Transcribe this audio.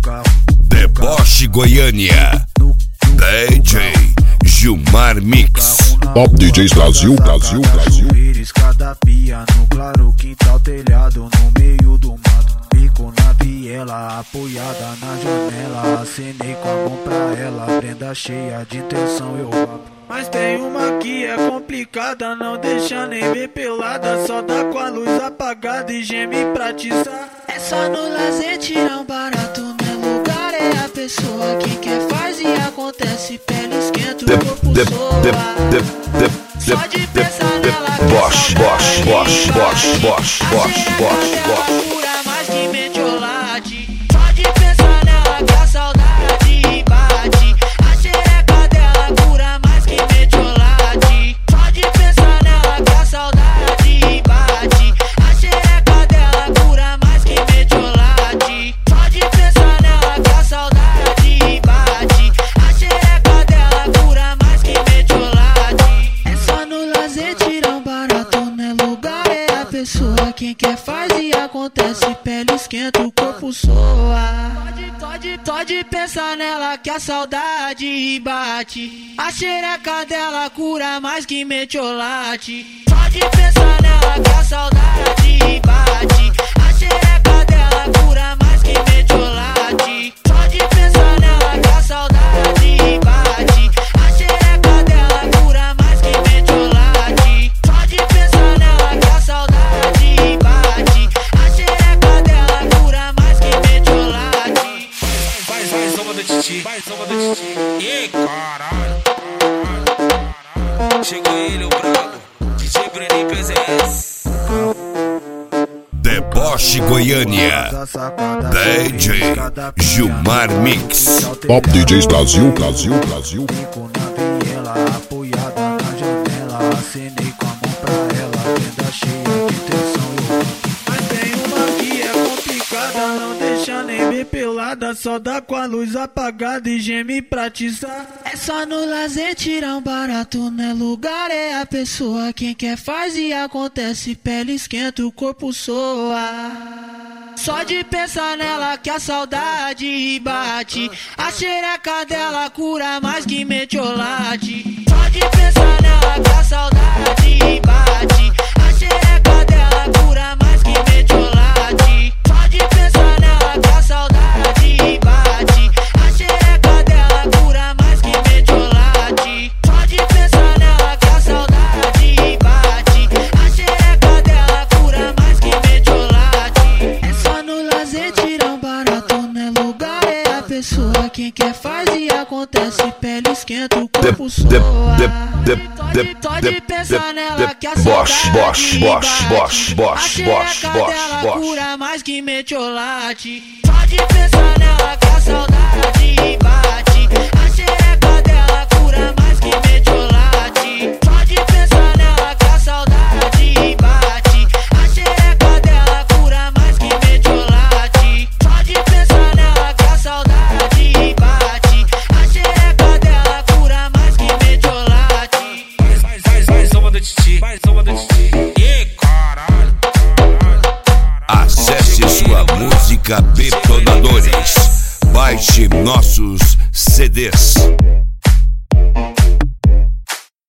Deboche Goiânia, DJ Gilmar Mix. Top DJs Brasil, Brasil, Brasil. Escada pia no claro, quintal telhado no meio do mato. Bico na biela, apoiada na janela. Acenei com a mão pra ela, prenda cheia de intenção eu vapo. Mas tem uma que é complicada, não deixa nem ver pelada. Só dá com a luz apagada e geme pra tiçar. É só no lazer tirar um barato, não é lugar, é a pessoa que quer faz e acontece. Pele esquenta, o corpo soa. Só de pensar nela Bosch, Bosch, Bosch, Bosch, Bosch, Bosch, Bosch. cura mais que metiolate. Só de pensar nela que a saudade bate. A xereca dela cura mais que metiolate. Só de pensar nela que a saudade bate. A xereca dela cura mais que metiolate. Só de pensar nela que a saudade bate. A xereca dela cura mais que metiolate. É só no lazer tirar um barato, não é lugar, é a pessoa. Quem quer faz e acontece. Pele esquenta, o corpo soa. Pode pensar nela que a saudade bate. A xereca dela cura mais que metiolate. Pode pensar nela que a saudade bate. A xereca dela cura mais que metiolate. Pode pensar nela que a saudade bate. A xereca dela cura mais que metiolate. Pode pensar nela que a saudade bate. A xereca dela cura mais que metiolate. Vai, soma do titi, vai, soma do titi. E caralho. Chegou ele, o brabo, DJ Bruninho PZS. Deboche Goiânia, DJ Gilmar Mix. Top DJs Brasil, Brasil, Brasil. Bico na biela, apoiada na janela. Acenei com a mão pra ela, prenda cheia de intenção eu vapo. Mas tem uma que é complicada, não deixa nem ver pelada. Só dá com a luz apagada e geme pra tiçar. É só no lazer tirar um barato, não é lugar, é a pessoa. Quem quer faz e acontece. Pele esquenta, o corpo soa. Só de pensar nela que a saudade bate. A xereca dela cura mais que metiolate. Só de pensar nela que a saudade bate. A xereca dela cura mais que metiolate. Só de pensar nela que a saudade bate. A xereca dela cura mais que metiolate. Só de pensar nela que a saudade bate. A xereca dela cura mais que metiolate. É só no lazer tirar um barato, não é lugar, é a pessoa. Quem quer faz e acontece. Pele esquenta, o corpo soa. Pode pensar nela que a Bosch, Bosch, saudade Bosch, Bosch, bate. Bosch, A Bosch, xereca Bosch, dela Bosch. cura mais que metiolate. Pode pensar nela que a saudade bate. A xereca dela cura mais que metiolate. Pode pensar nela que a saudade bate. A xereca dela cura mais que metiolate. Pode pensar nela que a saudade bate. A xereca dela cura mais que metiolate. Vai, soma do titi, vai, soma do titi. E caralho. Acesse sua música Betonadores. Baixe nossos CDs.